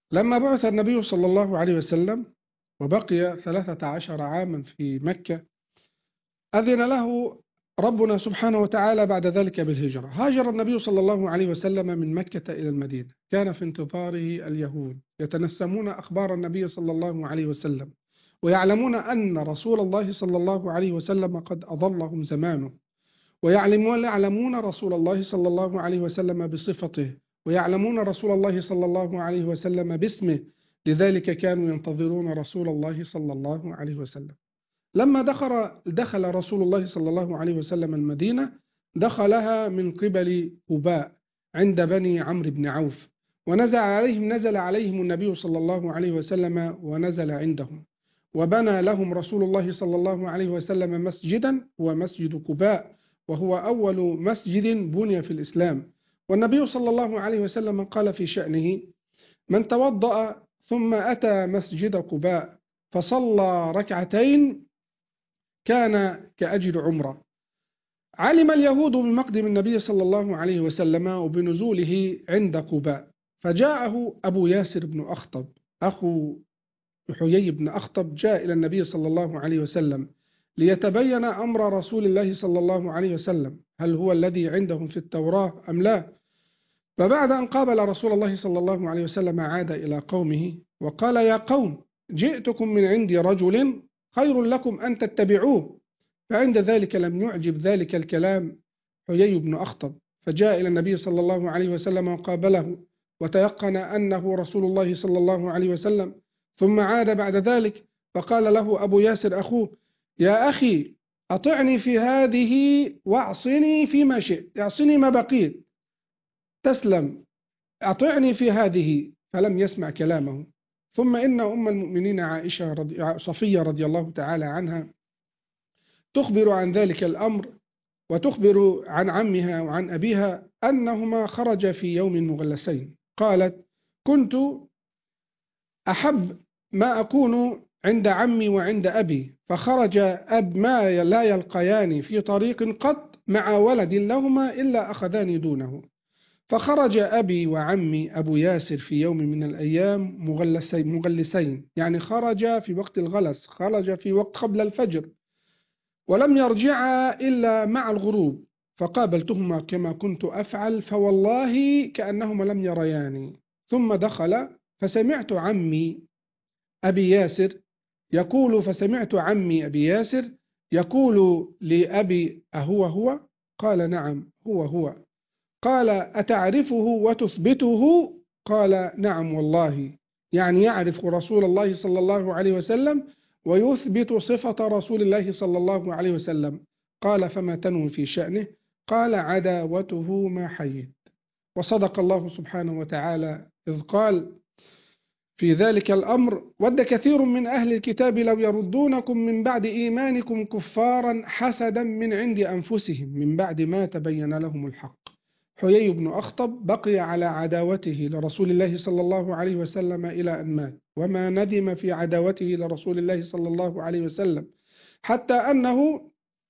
لما بعث النبي صلى الله عليه وسلم وبقي 13 عاما في مكة، أذن له ربنا سبحانه وتعالى بعد ذلك بالهجرة. هاجر النبي صلى الله عليه وسلم من مكة إلى المدينة. كان في انتظاره اليهود يتنسمون أخبار النبي صلى الله عليه وسلم، ويعلمون أن رسول الله صلى الله عليه وسلم قد أضلهم زمانه، ويعلمون رسول الله صلى الله عليه وسلم بصفته، ويعلمون رسول الله صلى الله عليه وسلم باسمه. لذلك كانوا ينتظرون رسول الله صلى الله عليه وسلم. لما دخل رسول الله صلى الله عليه وسلم المدينة، دخلها من قبل قباء عند بني عمرو بن عوف، نزل عليهم النبي صلى الله عليه وسلم ونزل عندهم، وبنى لهم رسول الله صلى الله عليه وسلم مسجدا، هو مسجد قباء، وهو أول مسجد بني في الإسلام. والنبي صلى الله عليه وسلم قال في شأنه: من توضأ ثم أتى مسجد قباء فصلى ركعتين كان كأجر عمرة. علم اليهود بمقدم النبي صلى الله عليه وسلم وبنزوله عند قباء، فجاءه أبو ياسر بن أخطب أخو حيي بن أخطب، جاء إلى النبي صلى الله عليه وسلم ليتبين أمر رسول الله صلى الله عليه وسلم، هل هو الذي عندهم في التوراة أم لا. فبعد أن قابل رسول الله صلى الله عليه وسلم عاد إلى قومه وقال: يا قوم، جئتكم من عند رجل خير لكم أن تتبعوه. فعند ذلك لم يعجب ذلك الكلام حيي بن أخطب، فجاء إلى النبي صلى الله عليه وسلم وقابله، وتيقن أنه رسول الله صلى الله عليه وسلم. ثم عاد بعد ذلك فقال له أبو ياسر أخوه: يا أخي، أطعني في هذه واعصني فيما شئت، اعصني ما بقيت، تسلم، أطعني في هذه. فلم يسمع كلامه. ثم إن أم المؤمنين صفية رضي الله تعالى عنها تخبر عن ذلك الأمر، وتخبر عن عمها وعن أبيها أنهما خرجا في يوم مغلسين. قالت: كنت أحب ما أكون عند عمي وعند أبي، فخرج أب ما لا يلقيان في طريق قط مع ولد لهما إلا أخذاني دونه. فخرج أبي وعمي أبو ياسر في يوم من الأيام مغلسين، يعني خرج في وقت الغلس، خرج في وقت قبل الفجر، ولم يرجعا إلا مع الغروب. فقابلتهما كما كنت أفعل، فوالله كأنهما لم يرياني. ثم دخل فسمعت عمي أبي ياسر يقول لأبي: أهو هو؟ قال: نعم هو هو. قال: أتعرفه وتثبته؟ قال: نعم والله، يعني يعرف رسول الله صلى الله عليه وسلم ويثبت صفة رسول الله صلى الله عليه وسلم. قال: فما تنوي في شأنه؟ قال: عداوته ما حييت. وصدق الله سبحانه وتعالى إذ قال في ذلك الأمر: ود كثير من أهل الكتاب لو يردونكم من بعد إيمانكم كفارا حسدا من عند أنفسهم من بعد ما تبين لهم الحق. حيي بن أخطب بقي على عداوته لرسول الله صلى الله عليه وسلم إلى أن مات، وما ندم في عداوته لرسول الله صلى الله عليه وسلم، حتى أنه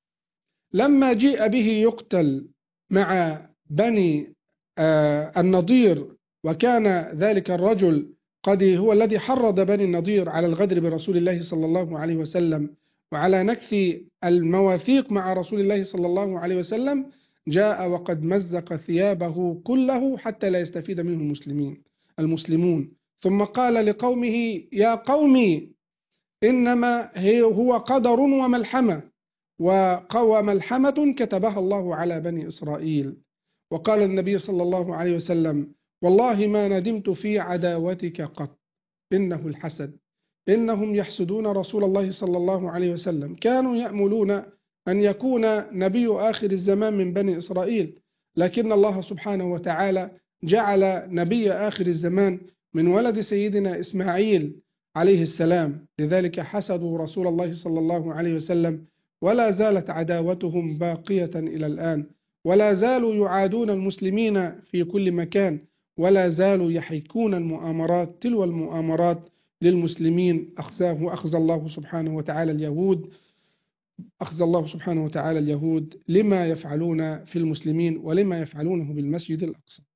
لما جيء به يقتل مع بني النضير، وكان ذلك الرجل قد هو الذي حرض بني النضير على الغدر برسول الله صلى الله عليه وسلم وعلى نكث المواثيق مع رسول الله صلى الله عليه وسلم، جاء وقد مزق ثيابه كله حتى لا يستفيد منه المسلمون. ثم قال لقومه: يا قومي، إنما هو قدر وملحمة، وملحمة كتبها الله على بني إسرائيل. وقال النبي صلى الله عليه وسلم: والله ما ندمت في عداوتك قط، إنه الحسد، إنهم يحسدون رسول الله صلى الله عليه وسلم، كانوا يأملون أن يكون نبي آخر الزمان من بني إسرائيل، لكن الله سبحانه وتعالى جعل نبي آخر الزمان من ولد سيدنا إسماعيل عليه السلام. لذلك حسدوا رسول الله صلى الله عليه وسلم، ولا زالت عداوتهم باقية إلى الآن، ولا زالوا يعادون المسلمين في كل مكان، ولا زالوا يحيكون المؤامرات تلو المؤامرات للمسلمين. أخزى الله سبحانه وتعالى اليهود لما يفعلون في المسلمين ولما يفعلونه بالمسجد الأقصى.